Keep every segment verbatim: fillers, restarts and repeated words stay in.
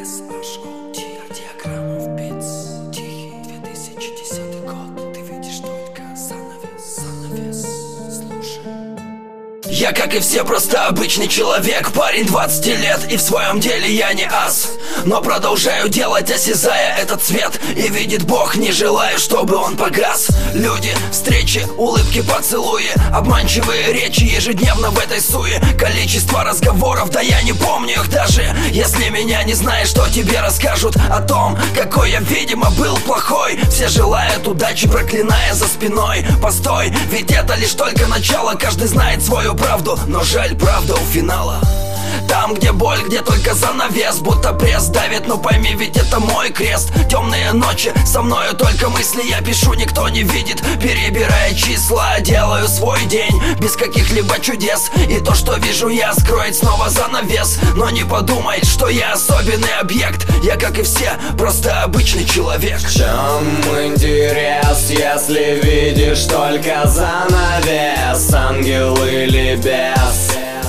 эс эйч о ти. Кардиограмма битс. Тихий две тысячи десятый год. Ты видишь только занавес, занавес. Слушай. Я, как и все, просто обычный человек. Парень двадцати лет, и в своем деле я не ас. Но продолжаю делать, осязая этот цвет. И видит Бог, не желаю, чтобы он погас. Люди, встречи, улыбки, поцелуи, обманчивые речи ежедневно в этой суе. Количество разговоров, да я не помню их даже. Если меня не знаешь, что тебе расскажут о том, какой я, видимо, был плохой. Все желают удачи, проклиная за спиной. Постой, ведь это лишь только начало. Каждый знает свою правду, но жаль, правда у финала. Там, где боль, где только занавес, будто пресс давит, но пойми, ведь это мой крест. Темные ночи, со мною только мысли я пишу, никто не видит. Перебирая числа, делаю свой день без каких-либо чудес. И то, что вижу я, скроет снова занавес. Но не подумай, что я особенный объект. Я, как и все, просто обычный человек. В чем интерес, если видишь только занавес? Ангел или бес?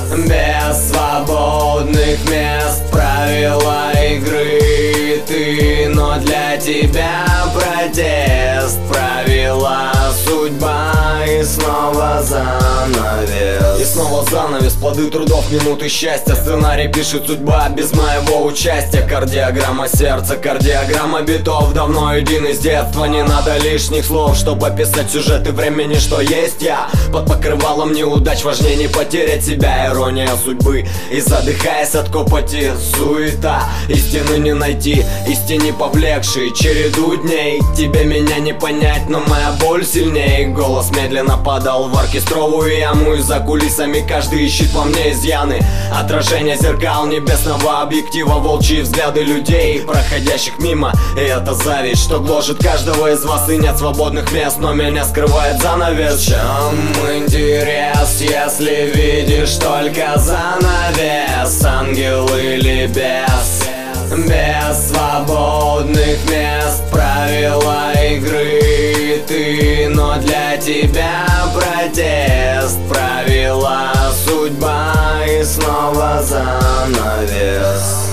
Без свободных мест, правила игры ты, но для тебя протест. Правила, судьба и снова занавес. И снова занавес, плоды трудов, минуты счастья. Сценарий пишет судьба без моего участия. Кардиограмма сердца, кардиограмма битов. Давно един из детства, не надо лишних слов, чтобы описать сюжеты времени, что есть я. Под покрывалом неудач важнее не потерять себя. Ирония судьбы, и задыхаясь от копоти, суета. Истины не найти, истине повлекшей череду дней. Тебе меня не понять, но моя боль сильней. Голос медленно падал в оркестровую яму, и за кулисами каждый ищет во мне изъяны. Отражение зеркал небесного объектива, волчьи взгляды людей, проходящих мимо. И это зависть, что гложет каждого из вас, и нет свободных мест, но меня скрывает занавес. В чем интерес, если видишь только занавес? Ангел или бес? Без свободных мест, правила игры ты, но для тебя протест. Правила, судьба и снова занавес.